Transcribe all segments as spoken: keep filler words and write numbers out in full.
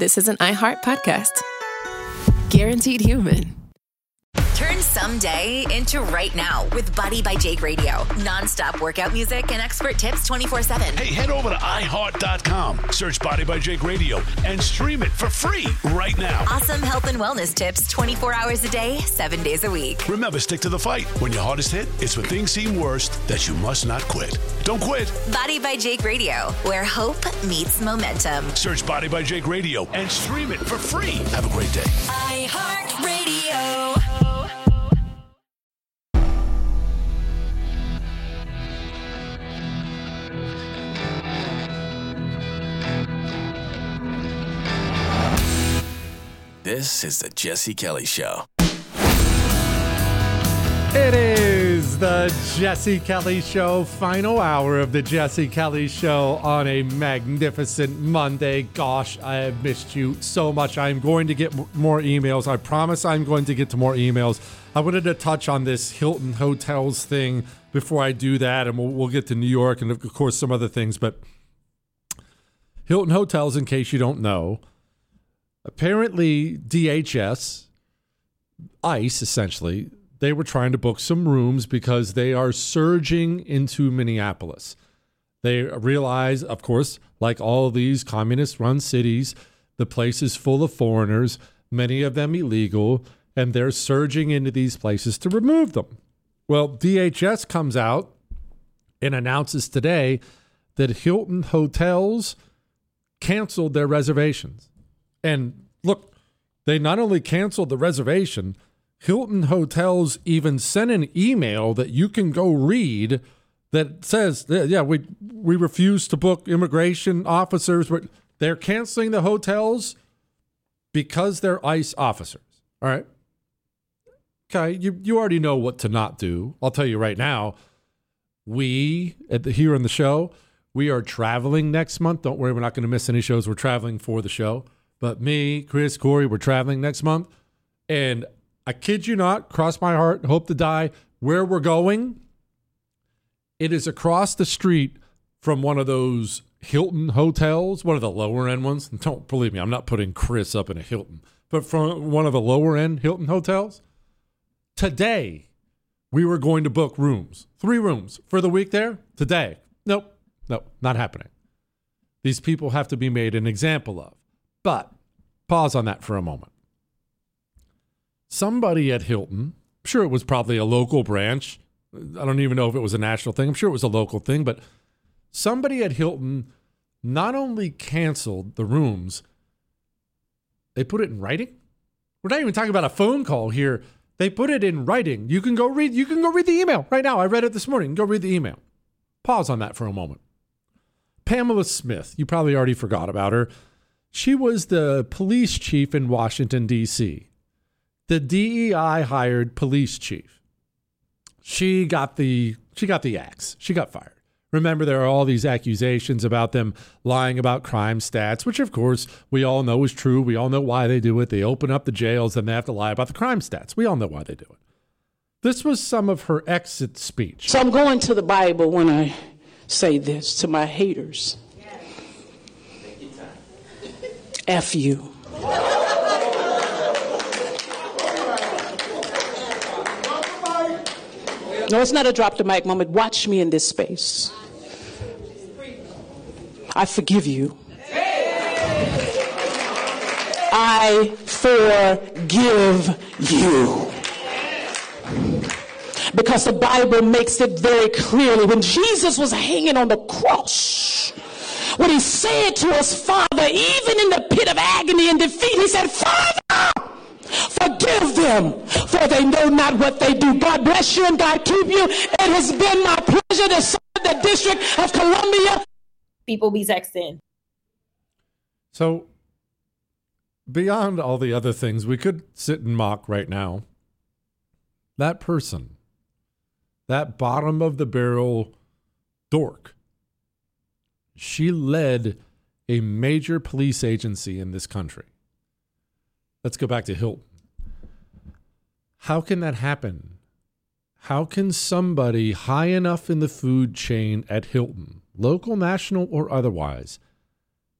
this is an iHeart podcast. Guaranteed human. Turn someday into right now with Body by Jake Radio. Non-stop workout music and expert tips twenty-four seven. Hey, head over to i heart dot com, search Body by Jake Radio, and stream it for free right now. Awesome health and wellness tips twenty-four hours a day, seven days a week. Remember, stick to the fight. When your hardest hit, it's when things seem worst that you must not quit. Don't quit. Body by Jake Radio, where hope meets momentum. Search Body by Jake Radio and stream it for free. Have a great day. iHeart Radio. This is the Jesse Kelly Show. It is the Jesse Kelly Show, final hour of the Jesse Kelly Show on a magnificent Monday. Gosh, I have missed you so much. I'm going to get m- more emails. I promise I'm going to get to more emails. I wanted to touch on this Hilton Hotels thing before I do that, and we'll, we'll get to New York and, of course, some other things. But Hilton Hotels, in case you don't know, apparently D H S, ICE essentially, they were trying to book some rooms because they are surging into Minneapolis. They realize, of course, like all of these communist-run cities, the place is full of foreigners, many of them illegal, and they're surging into these places to remove them. Well, D H S comes out and announces today that Hilton Hotels canceled their reservations. And look, they not only canceled the reservation, Hilton Hotels even sent an email that you can go read that says, yeah, we we refuse to book immigration officers. They're canceling the hotels because they're ICE officers. All right. Okay, you, you already know what to not do. I'll tell you right now, we, at the, here on the show, we are traveling next month. Don't worry, we're not going to miss any shows. We're traveling for the show. But me, Chris, Corey, we're traveling next month. And I kid you not, cross my heart, hope to die, where we're going, it is across the street from one of those Hilton hotels, one of the lower end ones. And don't believe me, I'm not putting Chris up in a Hilton, but from one of the lower end Hilton hotels. Today, we were going to book rooms, three rooms for the week there. Today, nope, nope, not happening. These people have to be made an example of. But pause on that for a moment. Somebody at Hilton, I'm sure it was probably a local branch. I don't even know if it was a national thing. I'm sure it was a local thing. But somebody at Hilton not only canceled the rooms, they put it in writing. We're not even talking about a phone call here. They put it in writing. You can go read, you can go read the email right now. I read it this morning. Go read the email. Pause on that for a moment. Pamela Smith, you probably already forgot about her. She was the police chief in Washington, D C The D E I hired police chief. She got the she got the axe. She got fired. Remember, there are all these accusations about them lying about crime stats, which, of course, we all know is true. We all know why they do it. They open up the jails and they have to lie about the crime stats. We all know why they do it. This was some of her exit speech. So I'm going to the Bible when I say this to my haters. F you. No, it's not a drop the mic moment. Watch me in this space. I forgive you. I forgive you. Because the Bible makes it very clearly. When Jesus was hanging on the cross, when he said to us, Father, even in the pit of agony and defeat, he said, Father, forgive them, for they know not what they do. God bless you and God keep you. It has been my pleasure to serve the District of Columbia. People be sexting. So, beyond all the other things we could sit and mock right now, that person, that bottom of the barrel dork, she led a major police agency in this country. Let's go back to Hilton. How can that happen? How can somebody high enough in the food chain at Hilton, local, national, or otherwise,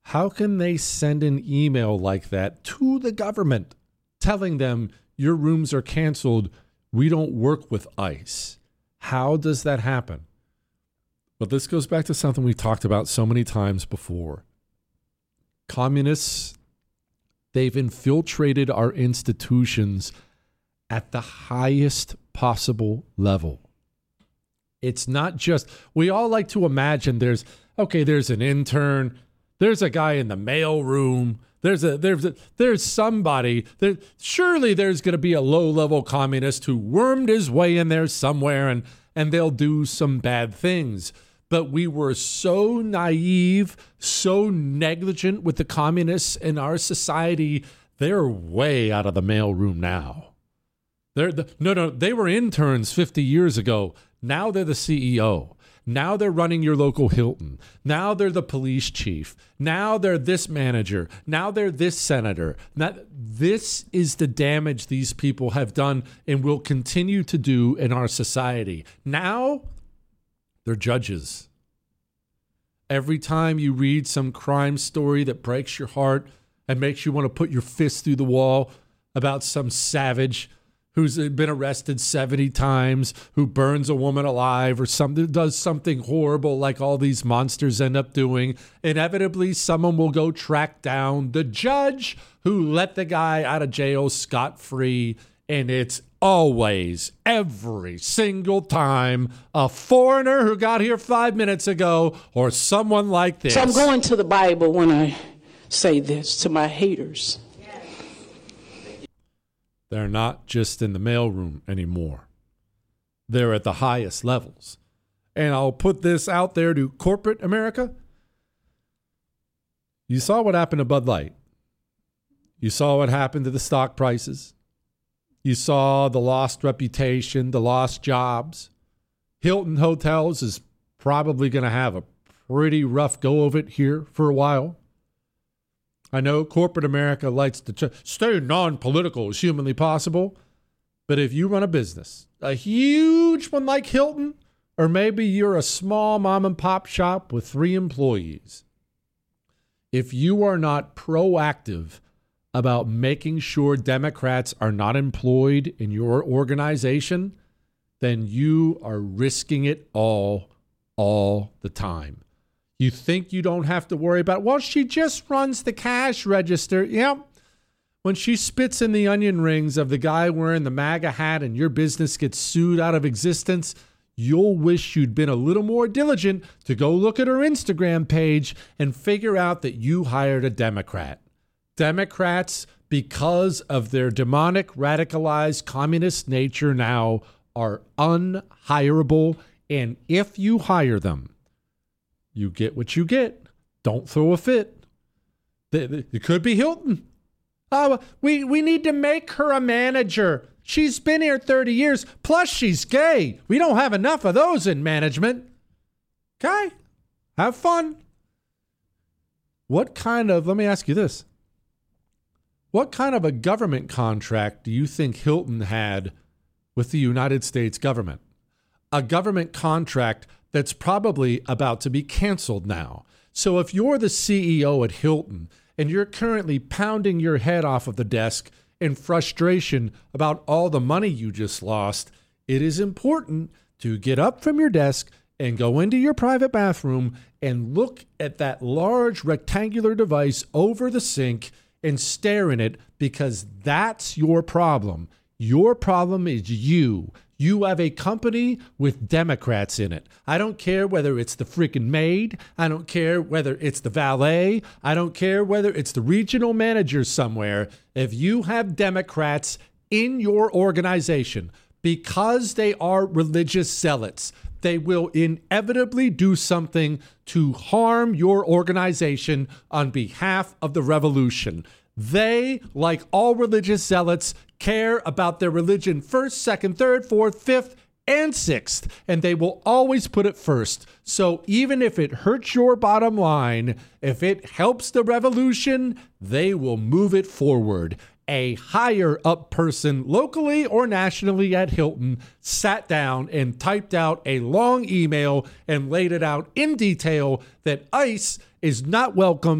How can they send an email like that to the government telling them your rooms are canceled? We don't work with ICE. How does that happen? But this goes back to something we talked about so many times before. Communists, they've infiltrated our institutions at the highest possible level. It's not just, we all like to imagine there's, okay, there's an intern, there's a guy in the mail room, there's a there's a, there's somebody, there, surely there's going to be a low-level communist who wormed his way in there somewhere and, and they'll do some bad things. But we were so naive, so negligent with the communists in our society, they're way out of the mailroom now. They're the, no, no, they were interns fifty years ago. Now they're the C E O. Now they're running your local Hilton. Now they're the police chief. Now they're this manager. Now they're this senator. Now, this is the damage these people have done and will continue to do in our society. Now they're judges. Every time you read some crime story that breaks your heart and makes you want to put your fist through the wall about some savage who's been arrested seventy times, who burns a woman alive or something, does something horrible like all these monsters end up doing, inevitably someone will go track down the judge who let the guy out of jail scot-free. And it's always, every single time, a foreigner who got here five minutes ago or someone like this. So I'm going to the Bible when I say this to my haters. They're not just in the mailroom anymore. They're at the highest levels. And I'll put this out there to corporate America. You saw what happened to Bud Light. You saw what happened to the stock prices. You saw the lost reputation, the lost jobs. Hilton Hotels is probably going to have a pretty rough go of it here for a while. I know corporate America likes to ch- stay non-political as humanly possible, but if you run a business, a huge one like Hilton, or maybe you're a small mom and pop shop with three employees, if you are not proactive about making sure Democrats are not employed in your organization, then you are risking it all, all the time. You think you don't have to worry about, well, she just runs the cash register. Yeah. When she spits in the onion rings of the guy wearing the MAGA hat and your business gets sued out of existence, you'll wish you'd been a little more diligent to go look at her Instagram page and figure out that you hired a Democrat. Democrats, because of their demonic, radicalized, communist nature now, are unhireable. And if you hire them, you get what you get. Don't throw a fit. It could be Hilton. Oh, we, we need to make her a manager. She's been here thirty years. Plus, she's gay. We don't have enough of those in management. Okay. Have fun. What kind of, let me ask you this. What kind of a government contract do you think Hilton had with the United States government? A government contract that's probably about to be canceled now. So if you're the C E O at Hilton and you're currently pounding your head off of the desk in frustration about all the money you just lost, it is important to get up from your desk and go into your private bathroom and look at that large rectangular device over the sink and stare in it, because that's your problem. Your problem is you. You have a company with Democrats in it. I don't care whether it's the freaking maid. I don't care whether it's the valet. I don't care whether it's the regional manager somewhere. If you have Democrats in your organization, because they are religious zealots, they will inevitably do something to harm your organization on behalf of the revolution. They, like all religious zealots, care about their religion first, second, third, fourth, fifth, and sixth, and they will always put it first. So even if it hurts your bottom line, if it helps the revolution, they will move it forward. A higher up person locally or nationally at Hilton sat down and typed out a long email and laid it out in detail that ICE is not welcome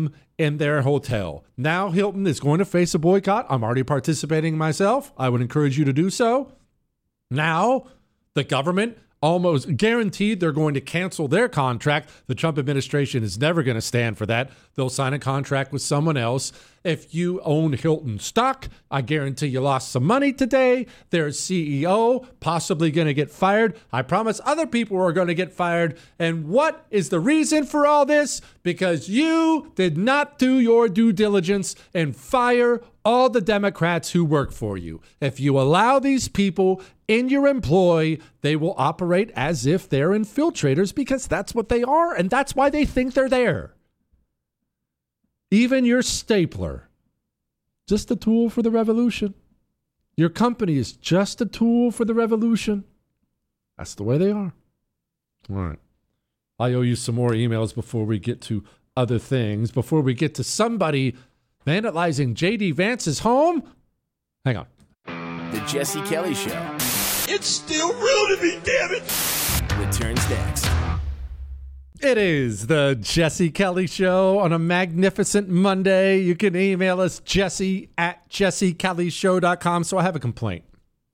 in their hotel. Now Hilton is going to face a boycott. I'm already participating myself. I would encourage you to do so. Now the government almost guaranteed they're going to cancel their contract. The Trump administration is never going to stand for that. They'll sign a contract with someone else. If you own Hilton stock, I guarantee you lost some money today. Their C E O possibly going to get fired. I promise other people are going to get fired. And what is the reason for all this? Because you did not do your due diligence and fire all the Democrats who work for you. If you allow these people in your employ, they will operate as if they're infiltrators, because that's what they are, and that's why they think they're there. Even your stapler, just a tool for the revolution. Your company is just a tool for the revolution. That's the way they are. All right. I owe you some more emails before we get to other things, before we get to somebody vandalizing J D Vance's home. Hang on. The Jesse Kelly Show It's still real to me, damn it! returns next. It is the Jesse Kelly Show on a magnificent Monday. You can email us, Jesse at jesse kelly show dot com. So I have a complaint.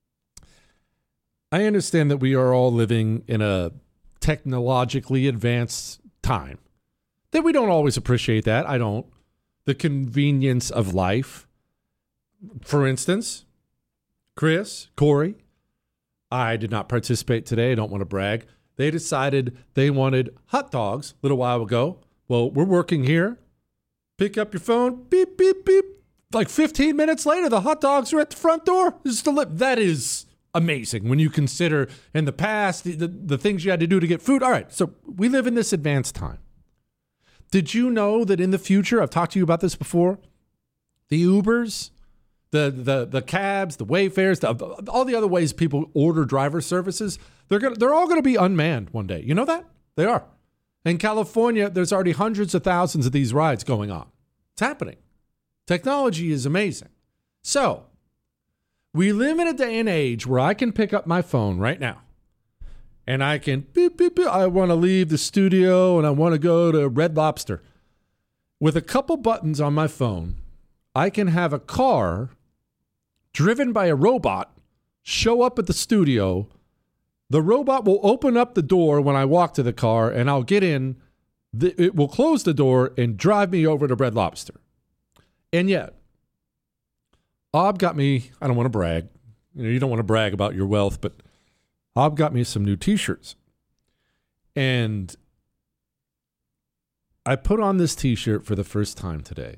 I understand that we are all living in a technologically advanced time. That we don't always appreciate that. I don't. The convenience of life. For instance, Chris, Corey, I did not participate today. I don't want to brag. They decided they wanted hot dogs a little while ago. Well, we're working here. Pick up your phone. Beep, beep, beep. Like fifteen minutes later, the hot dogs are at the front door. Just deli- that is amazing when you consider in the past the, the, the things you had to do to get food. All right, so we live in this advanced time. Did you know that in the future, I've talked to you about this before, the Ubers, the the the cabs, the Wayfairs, the, all the other ways people order driver services, they're gonna they're all going to be unmanned one day. You know that? They are. In California, there's already hundreds of thousands of these rides going on. It's happening. Technology is amazing. So, we live in a day and age where I can pick up my phone right now and I can, beep, beep, beep, I want to leave the studio and I want to go to Red Lobster. With a couple buttons on my phone, I can have a car driven by a robot show up at the studio. The robot will open up the door when I walk to the car and I'll get in. It will close the door and drive me over to Red Lobster. And yet, Ob got me, I don't want to brag. You know, you don't want to brag about your wealth, but Ob got me some new t-shirts. And I put on this t-shirt for the first time today.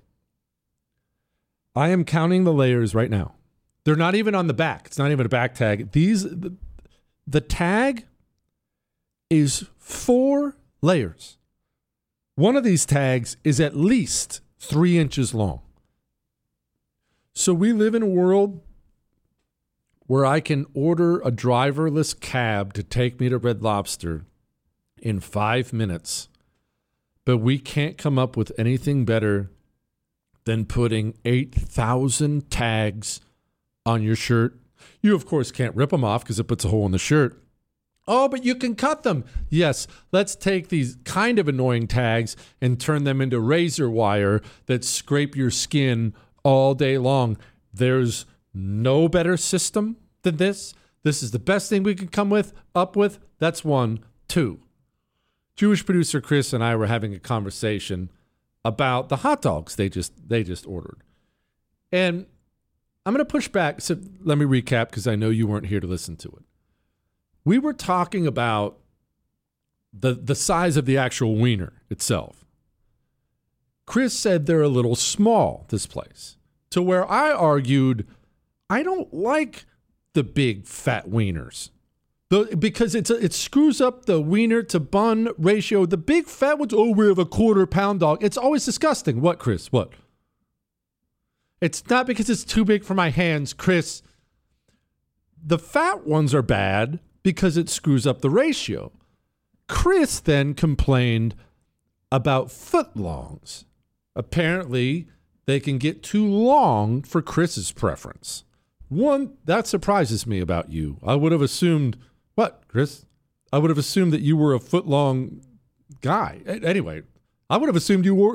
I am counting the layers right now. They're not even on the back. It's not even a back tag. These, the, the tag is four layers. One of these tags is at least three inches long. So we live in a world where I can order a driverless cab to take me to Red Lobster in five minutes, but we can't come up with anything better than putting eight thousand tags on your shirt. You, of course, can't rip them off because it puts a hole in the shirt. Oh, but you can cut them. Yes, let's take these kind of annoying tags and turn them into razor wire that scrape your skin all day long. There's no better system than this. This is the best thing we could come with, up with. That's one. Two, Jewish producer Chris and I were having a conversation about the hot dogs they just they just ordered. And I'm going to push back. So let me recap because I know you weren't here to listen to it. We were talking about the the size of the actual wiener itself. Chris said they're a little small, this place, to where I argued I don't like the big fat wieners. The, because it's a, it screws up the wiener to bun ratio. The big fat ones, oh, we have a quarter pound dog. It's always disgusting. What, Chris? What? It's not because it's too big for my hands, Chris. The fat ones are bad because it screws up the ratio. Chris then complained about footlongs. Apparently, they can get too long for Chris's preference. One, that surprises me about you. I would have assumed, what, Chris? I would have assumed that you were a foot-long guy. Anyway, I would have assumed you were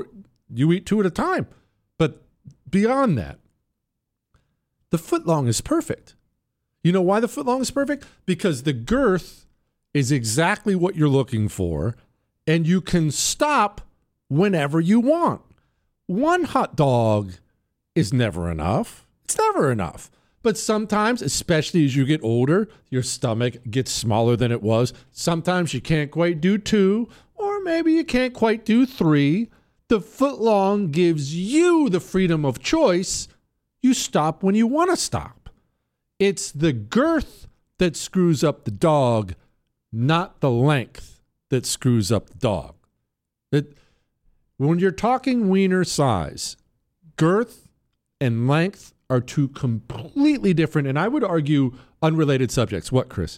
you eat two at a time. But beyond that, the footlong is perfect. You know why the footlong is perfect? Because the girth is exactly what you're looking for, and you can stop whenever you want. One hot dog is never enough. It's never enough. But sometimes, especially as you get older, your stomach gets smaller than it was. Sometimes you can't quite do two, or maybe you can't quite do three. The footlong gives you the freedom of choice. You stop when you want to stop. It's the girth that screws up the dog, not the length that screws up the dog. It, when you're talking wiener size, girth and length are two completely different, and I would argue unrelated subjects. What, Chris?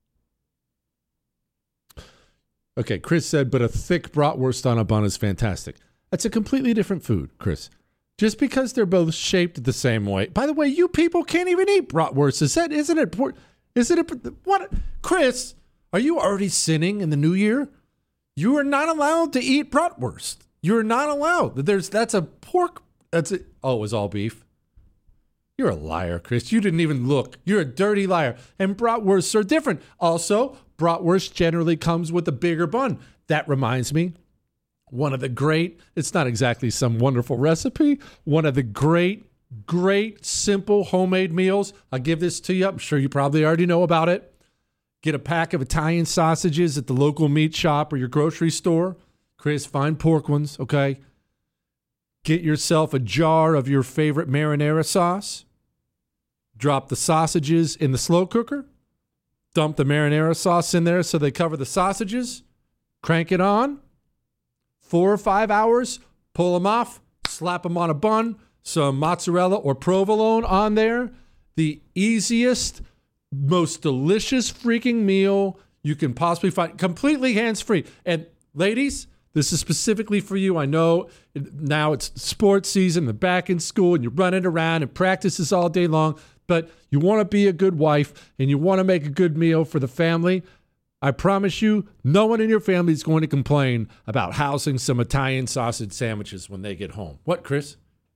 Okay, Chris said, but a thick bratwurst on a bun is fantastic. That's a completely different food, Chris. Just because they're both shaped the same way. By the way, you people can't even eat bratwurst. Is that, isn't it? Isn't it? What? Chris, are you already sinning in the new year? You are not allowed to eat bratwurst. You're not allowed. There's, that's a pork. That's a, oh, it was all beef. You're a liar, Chris. You didn't even look. You're a dirty liar. And bratwursts are different. Also, bratwurst generally comes with a bigger bun. That reminds me, one of the great, it's not exactly some wonderful recipe, one of the great, great, simple homemade meals. I'll give this to you. I'm sure you probably already know about it. Get a pack of Italian sausages at the local meat shop or your grocery store. Chris, find pork ones, okay? Get yourself a jar of your favorite marinara sauce. Drop the sausages in the slow cooker. Dump the marinara sauce in there so they cover the sausages. Crank it on. Four or five hours. Pull them off. Slap them on a bun. Some mozzarella or provolone on there. The easiest, most delicious freaking meal you can possibly find. Completely hands-free. And ladies, this is specifically for you. I know now it's sports season, the back in school, and you're running around and practices all day long, but you want to be a good wife and you want to make a good meal for the family. I promise you, no one in your family is going to complain about housing some Italian sausage sandwiches when they get home. What, Chris?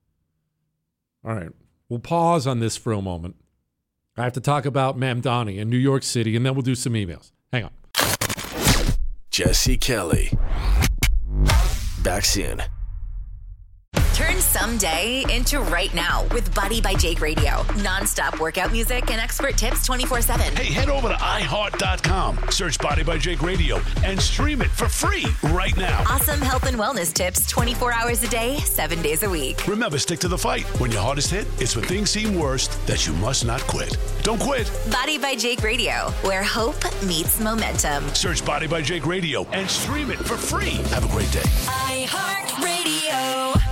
All right, we'll pause on this for a moment. I have to talk about Mamdani in New York City, and then we'll do some emails. Hang on. Jesse Kelly. Back soon. Turn someday into right now with Body by Jake Radio. Non-stop workout music and expert tips twenty-four seven. Hey, head over to i heart dot com. Search Body by Jake Radio and stream it for free right now. Awesome health and wellness tips twenty-four hours a day, seven days a week. Remember, stick to the fight. When your hardest hit, it's when things seem worst that you must not quit. Don't quit. Body by Jake Radio, where hope meets momentum. Search Body by Jake Radio and stream it for free. Have a great day. iHeartRadio.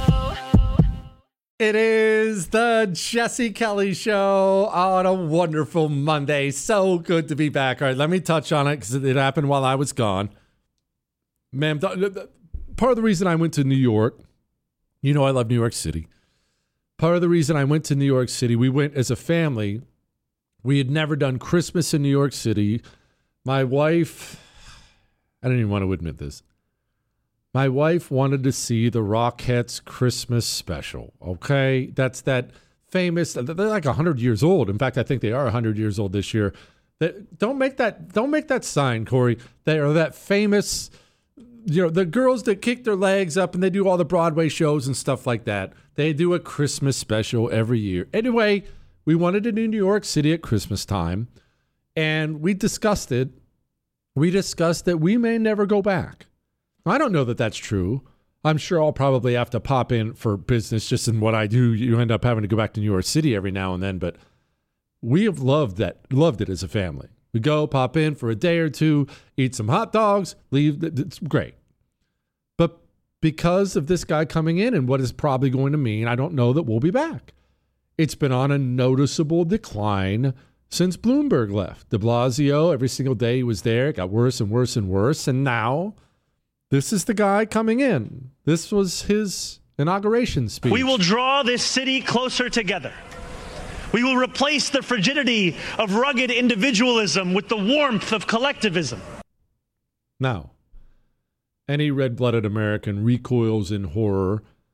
It is the Jesse Kelly Show on a wonderful Monday. So good to be back. All right, let me touch on it because it happened while I was gone. Ma'am, part of the reason I went to New York, you know I love New York City. Part of the reason I went to New York City, we went as a family. We had never done Christmas in New York City. My wife, I don't even want to admit this. My wife wanted to see the Rockettes Christmas special, okay? That's that famous, they're like one hundred years old. In fact, I think they are one hundred years old this year. They, don't make that don't make that sign, Corey. They are that famous, you know, the girls that kick their legs up and they do all the Broadway shows and stuff like that. They do a Christmas special every year. Anyway, we wanted to do New York City at Christmas time, and we discussed it. We discussed that we may never go back. I don't know that that's true. I'm sure I'll probably have to pop in for business just in what I do. You end up having to go back to New York City every now and then, but we have loved that, loved it as a family. We go, pop in for a day or two, eat some hot dogs, leave. It's great. But because of this guy coming in and what is probably going to mean, I don't know that we'll be back. It's been on a noticeable decline since Bloomberg left. De Blasio, every single day he was there, it got worse and worse and worse, and now this is the guy coming in. This was his inauguration speech. We will draw this city closer together. We will replace the frigidity of rugged individualism with the warmth of collectivism. Now, any red-blooded American recoils in horror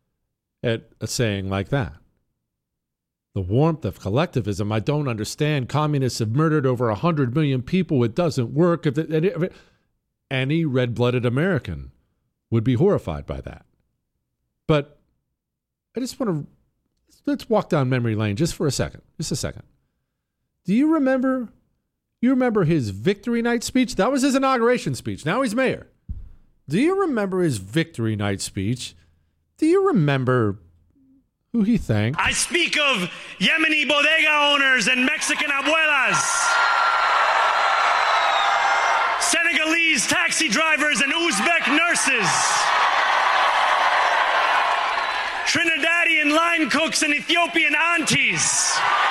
at a saying like that. The warmth of collectivism. I don't understand. Communists have murdered over one hundred million people. It doesn't work. If it, if it, any red-blooded American would be horrified by that. But I just want to, let's walk down memory lane just for a second. Just a second. Do you remember, you remember his victory night speech? That was his inauguration speech. Now he's mayor. Do you remember his victory night speech? Do you remember who he thanked? I speak of Yemeni bodega owners and Mexican abuelas, Senegalese taxi drivers and Uzbek nurses, Trinidadian line cooks and Ethiopian aunties.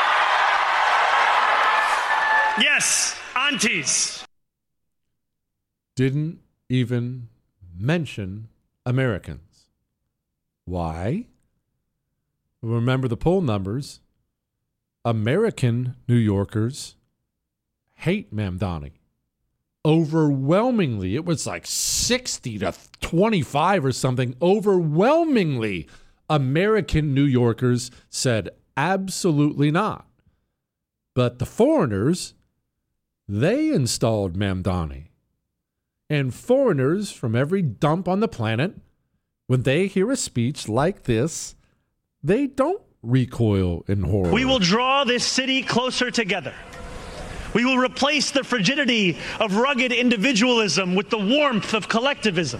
Yes, aunties. Didn't even mention Americans. Why? Remember the poll numbers. American New Yorkers hate Mamdani. Overwhelmingly, it was like sixty to twenty-five or something. Overwhelmingly, American New Yorkers said absolutely not. But the foreigners, they installed Mamdani. And foreigners from every dump on the planet, when they hear a speech like this, they don't recoil in horror. We will draw this city closer together. We will replace the frigidity of rugged individualism with the warmth of collectivism.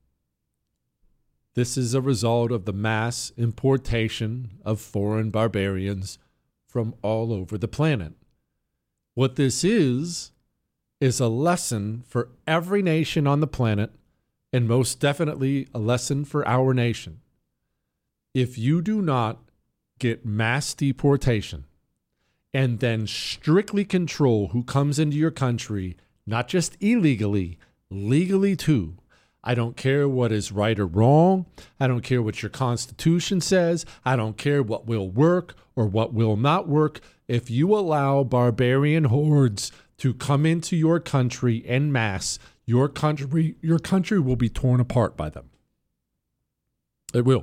This is a result of the mass importation of foreign barbarians from all over the planet. What this is, is a lesson for every nation on the planet, and most definitely a lesson for our nation. If you do not get mass deportation and then strictly control who comes into your country, not just illegally, legally too. I don't care what is right or wrong. I don't care what your Constitution says. I don't care what will work or what will not work. If you allow barbarian hordes to come into your country en masse, your country, your country will be torn apart by them. It will.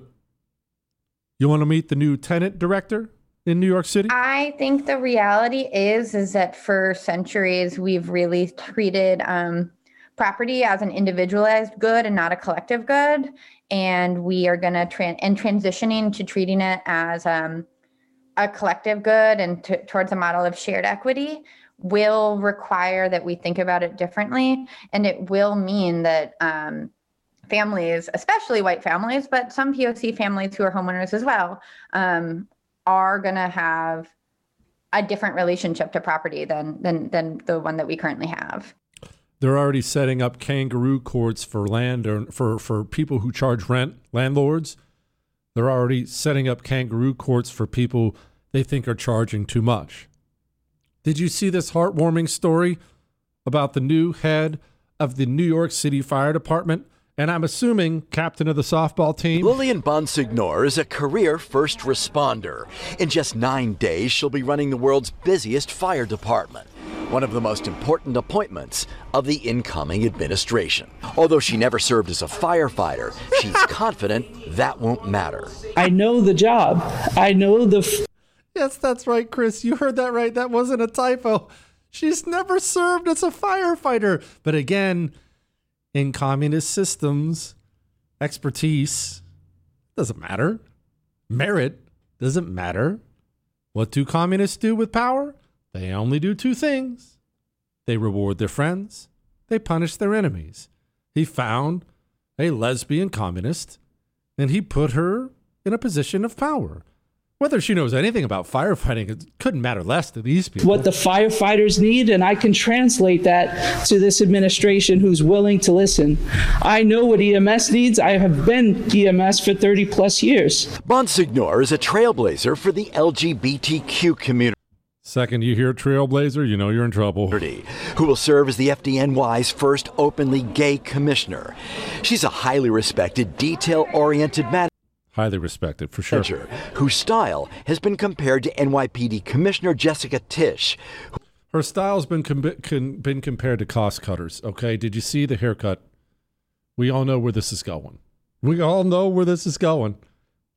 You want to meet the new tenant director in New York City? I think the reality is, is that for centuries, we've really treated um, property as an individualized good and not a collective good. And we are going to, tran- and transitioning to treating it as um, a collective good and t- towards a model of shared equity will require that we think about it differently. And it will mean that um, families, especially white families, but some P O C families who are homeowners as well, um, are going to have a different relationship to property than, than, than the one that we currently have. They're already setting up kangaroo courts for land or for, for people who charge rent, landlords. They're already setting up kangaroo courts for people they think are charging too much. Did you see this heartwarming story about the new head of the New York City Fire Department? And I'm assuming captain of the softball team. Lillian Bonsignor is a career first responder. In just nine days, she'll be running the world's busiest fire department, one of the most important appointments of the incoming administration. Although she never served as a firefighter, she's confident that won't matter. I know the job. I know the... F- yes, that's right, Chris. You heard that right. That wasn't a typo. She's never served as a firefighter. But again, in communist systems, expertise doesn't matter. Merit doesn't matter. What do communists do with power? They only do two things. They reward their friends. They punish their enemies. He found a lesbian communist, and he put her in a position of power. Whether she knows anything about firefighting, it couldn't matter less to these people. What the firefighters need, and I can translate that to this administration who's willing to listen. I know what E M S needs. I have been E M S for thirty plus years. Bonsignor is a trailblazer for the L G B T Q community. Second you hear trailblazer, you know you're in trouble. Who will serve as the F D N Y's first openly gay commissioner. She's a highly respected, detail-oriented manager. Highly respected, for sure. Whose style has been compared to N Y P D Commissioner Jessica Tisch. Her style's been com- con- been compared to cost cutters, okay? Did you see the haircut? We all know where this is going. We all know where this is going.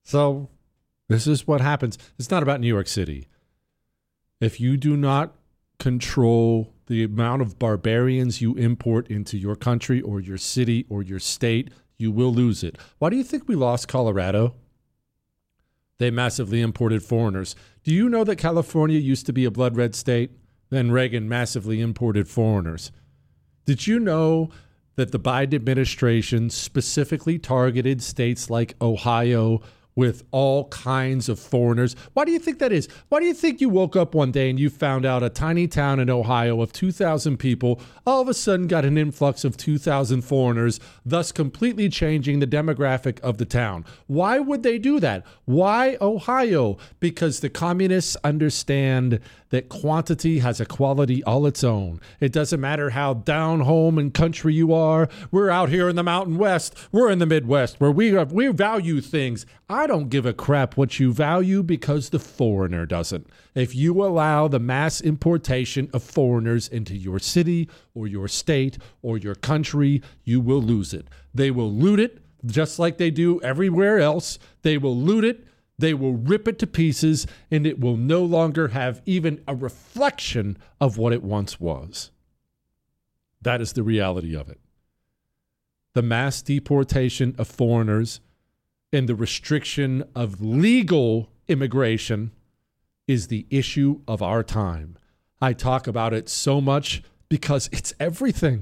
So this is what happens. It's not about New York City. If you do not control the amount of barbarians you import into your country or your city or your state, you will lose it. Why do you think we lost Colorado? They massively imported foreigners. Do you know that California used to be a blood red state? Then Reagan massively imported foreigners. Did you know that the Biden administration specifically targeted states like Ohio with all kinds of foreigners? Why do you think that is? Why do you think you woke up one day and you found out a tiny town in Ohio of two thousand people all of a sudden got an influx of two thousand foreigners, thus completely changing the demographic of the town? Why would they do that? Why Ohio? Because the communists understand that quantity has a quality all its own. It doesn't matter how down home and country you are. We're out here in the Mountain West. We're in the Midwest where we have, we value things. I don't give a crap what you value because the foreigner doesn't. If you allow the mass importation of foreigners into your city or your state or your country, you will lose it. They will loot it just like they do everywhere else. They will loot it. They will rip it to pieces, and it will no longer have even a reflection of what it once was. That is the reality of it. The mass deportation of foreigners and the restriction of legal immigration is the issue of our time. I talk about it so much because it's everything.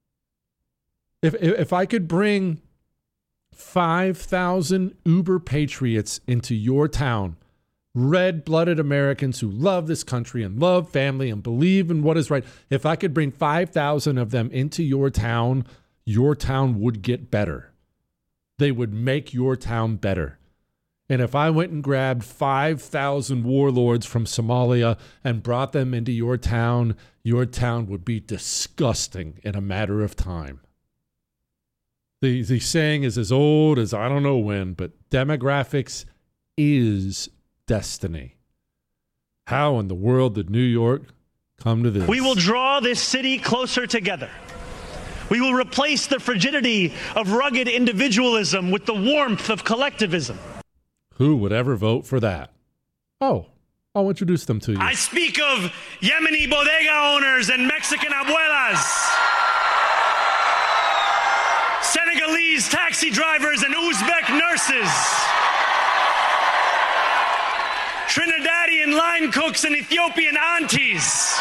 If if I could bring five thousand Uber patriots into your town, red-blooded Americans who love this country and love family and believe in what is right. If I could bring five thousand of them into your town, your town would get better. They would make your town better. And if I went and grabbed five thousand warlords from Somalia and brought them into your town, your town would be disgusting in a matter of time. The, the saying is as old as I don't know when, but demographics is destiny. How in the world did New York come to this? We will draw this city closer together. We will replace the frigidity of rugged individualism with the warmth of collectivism. Who would ever vote for that? Oh, I'll introduce them to you. I speak of Yemeni bodega owners and Mexican abuelas, Senegalese taxi drivers and Uzbek nurses, Trinidadian line cooks and Ethiopian aunties.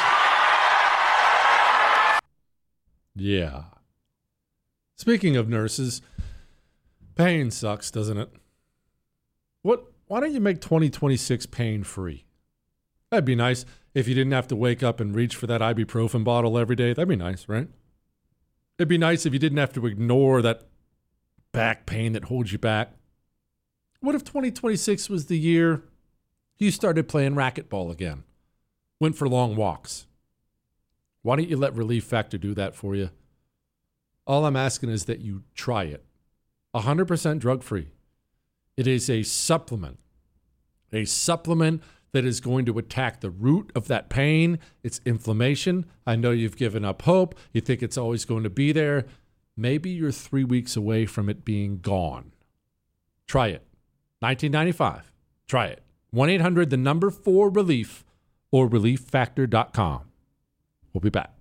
Yeah. Speaking of nurses, pain sucks, doesn't it? What? Why don't you make twenty twenty-six pain free? That'd be nice if you didn't have to wake up and reach for that ibuprofen bottle every day. That'd be nice, right? It'd be nice if you didn't have to ignore that back pain that holds you back. What if twenty twenty-six was the year you started playing racquetball again? Went for long walks? Why don't you let Relief Factor do that for you? All I'm asking is that you try it. one hundred percent drug-free. It is a supplement. A supplement that is going to attack the root of that pain. It's inflammation. I know you've given up hope. You think it's always going to be there. Maybe you're three weeks away from it being gone. Try it. nineteen ninety-five. Try it. one eight hundred, the number four relief, or relief factor dot com. We'll be back.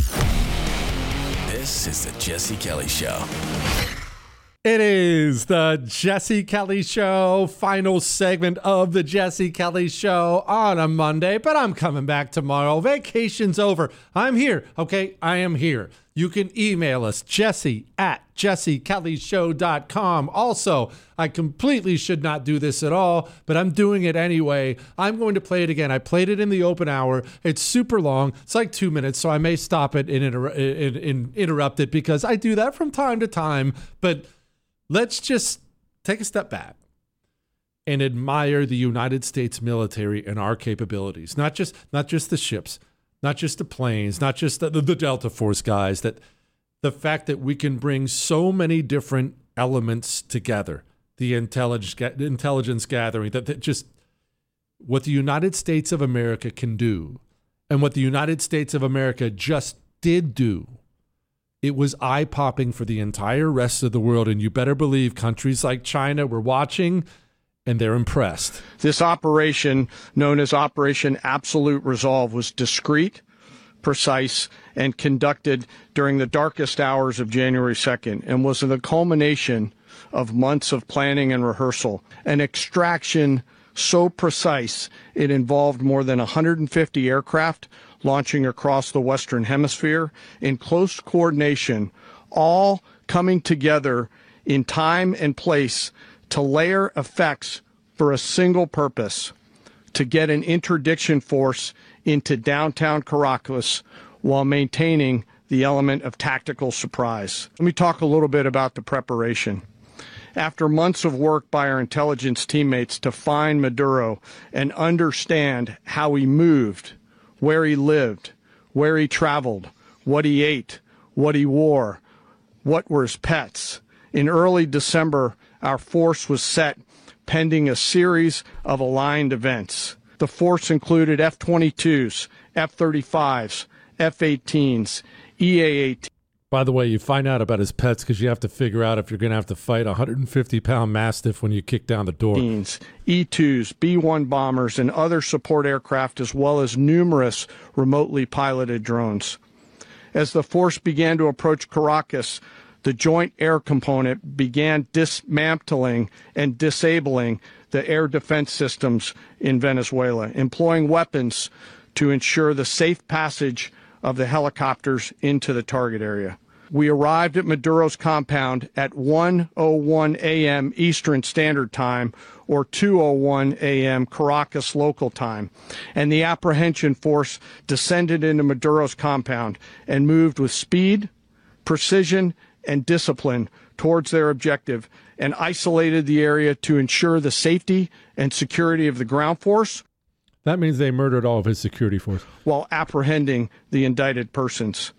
This is the Jesse Kelly Show. It is the Jesse Kelly Show, final segment of the Jesse Kelly Show on a Monday, but I'm coming back tomorrow. Vacation's over. I'm here, okay? I am here. You can email us, Jesse at jesse kelly show dot com. Also, I completely should not do this at all, but I'm doing it anyway. I'm going to play it again. I played it in the open hour. It's super long. It's like two minutes, so I may stop it and, inter- and, and interrupt it because I do that from time to time, but let's just take a step back and admire the United States military and our capabilities. Not just not just the ships, not just the planes, not just the, the, the Delta Force guys. That the fact that we can bring so many different elements together, the intelligence intelligence gathering, that, that just what the United States of America can do, and what the United States of America just did do. It was eye-popping for the entire rest of the world, and you better believe countries like China were watching, And they're impressed. This operation, known as Operation Absolute Resolve, was discreet, precise, and conducted during the darkest hours of January second, and was the culmination of months of planning and rehearsal. An extraction so precise it involved more than one hundred fifty aircraft launching across the Western Hemisphere in close coordination, all coming together in time and place to layer effects for a single purpose, to get an interdiction force into downtown Caracas while maintaining the element of tactical surprise. Let me talk a little bit about the preparation. After months of work by our intelligence teammates to find Maduro and understand how he moved, where he lived, where he traveled, what he ate, what he wore, what were his pets, in early December, our force was set pending a series of aligned events. The force included F twenty-twos, F thirty-fives, F eighteens, E A eighteens. By the way, you find out about his pets because you have to figure out if you're going to have to fight a one hundred fifty pound Mastiff when you kick down the door. E twos, B one bombers, and other support aircraft, as well as numerous remotely piloted drones. As the force began to approach Caracas, the Joint Air Component began dismantling and disabling the air defense systems in Venezuela, employing weapons to ensure the safe passage of the helicopters into the target area. We arrived at Maduro's compound at one oh one a.m. Eastern Standard Time, or two oh one a.m. Caracas local time, and the apprehension force descended into Maduro's compound and moved with speed, precision, and discipline towards their objective, and isolated the area to ensure the safety and security of the ground force. That means they murdered all of his security force. While apprehending the indicted persons.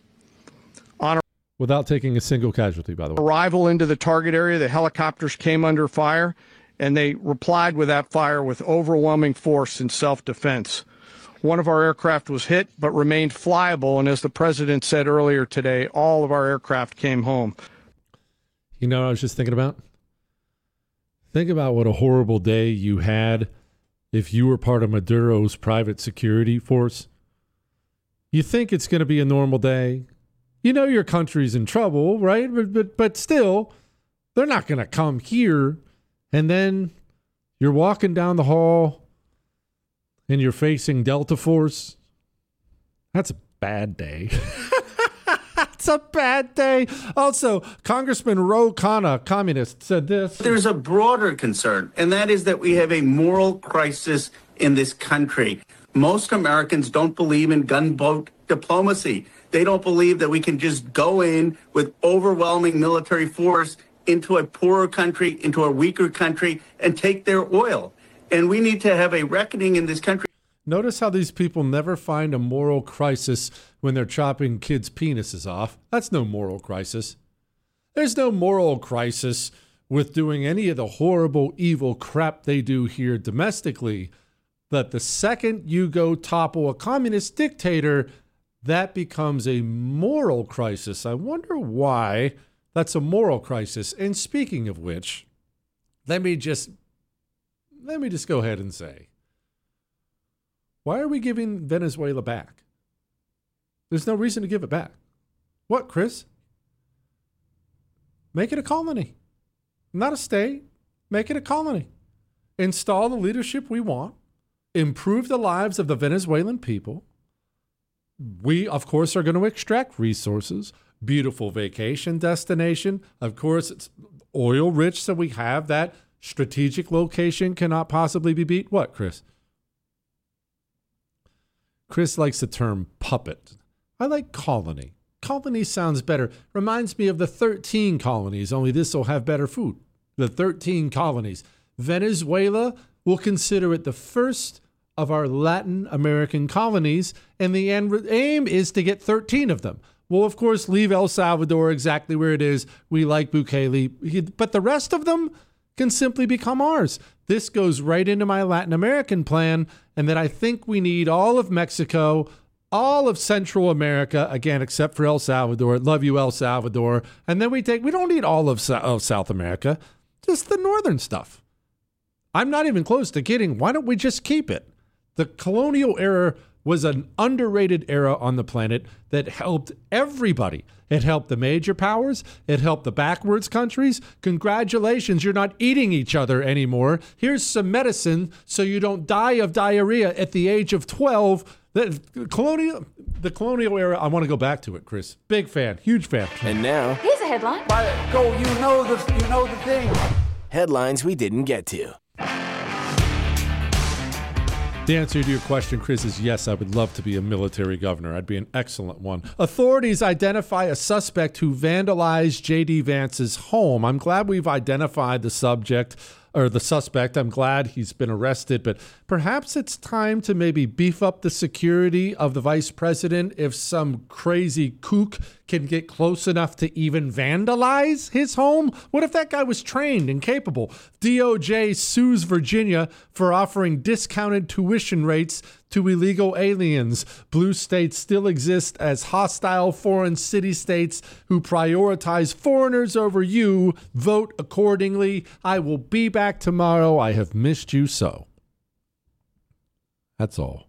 On Without taking a single casualty, by the way. Arrival into the target area, the helicopters came under fire, and they replied with that fire with overwhelming force in self-defense. One of our aircraft was hit, but remained flyable, and as the president said earlier today, all of our aircraft came home. You know what I was just thinking about? Think about what a horrible day you had if you were part of Maduro's private security force. You think it's going to be a normal day. You know your country's in trouble, right? But but, but still, they're not going to come here. And then you're walking down the hall and you're facing Delta Force. That's a bad day. It's a bad day. Also, Congressman Ro Khanna, communist, said this. There's a broader concern, and that is that we have a moral crisis in this country. Most Americans don't believe in gunboat diplomacy. They don't believe that we can just go in with overwhelming military force into a poorer country, into a weaker country, and take their oil. And we need to have a reckoning in this country. Notice how these people never find a moral crisis when they're chopping kids' penises off. That's no moral crisis. There's no moral crisis with doing any of the horrible, evil crap they do here domestically. But the second you go topple a communist dictator, that becomes a moral crisis. I wonder why that's a moral crisis. And speaking of which, let me just let me just go ahead and say, why are we giving Venezuela back? There's no reason to give it back. What, Chris? Make it a colony. Not a state. Make it a colony. Install the leadership we want. Improve the lives of the Venezuelan people. We, of course, are going to extract resources. Beautiful vacation destination. Of course, it's oil rich, so we have that strategic location cannot possibly be beat. What, Chris? Chris likes the term puppet. I like colony. Colony sounds better. Reminds me of the thirteen colonies, only this will have better food. The thirteen colonies. Venezuela will consider it the first of our Latin American colonies, and the end aim is to get thirteen of them. We'll, of course, leave El Salvador exactly where it is. We like Bukele, but the rest of them can simply become ours. This goes right into my Latin American plan, and that I think we need all of Mexico, all of Central America, again, except for El Salvador. Love you, El Salvador. And then we take, we don't need all of, of South America, just the northern stuff. I'm not even close to kidding. Why don't we just keep it? The colonial era was an underrated era on the planet that helped everybody. It helped the major powers. It helped the backwards countries. Congratulations, you're not eating each other anymore. Here's some medicine so you don't die of diarrhea at the age of twelve. The colonial, the colonial era, I want to go back to it, Chris. Big fan, huge fan. And now, here's a headline. Go, you know the, you know the thing. Headlines we didn't get to. The answer to your question, Chris, is yes, I would love to be a military governor. I'd be an excellent one. Authorities identify a suspect who vandalized J D. Vance's home. I'm glad we've identified the subject or the suspect. I'm glad he's been arrested, but perhaps it's time to maybe beef up the security of the vice president if some crazy kook can get close enough to even vandalize his home. What if that guy was trained and capable? D O J sues Virginia for offering discounted tuition rates to illegal aliens. Blue states still exist as hostile foreign city-states who prioritize foreigners over you. Vote accordingly. I will be back tomorrow. I have missed you so. That's all.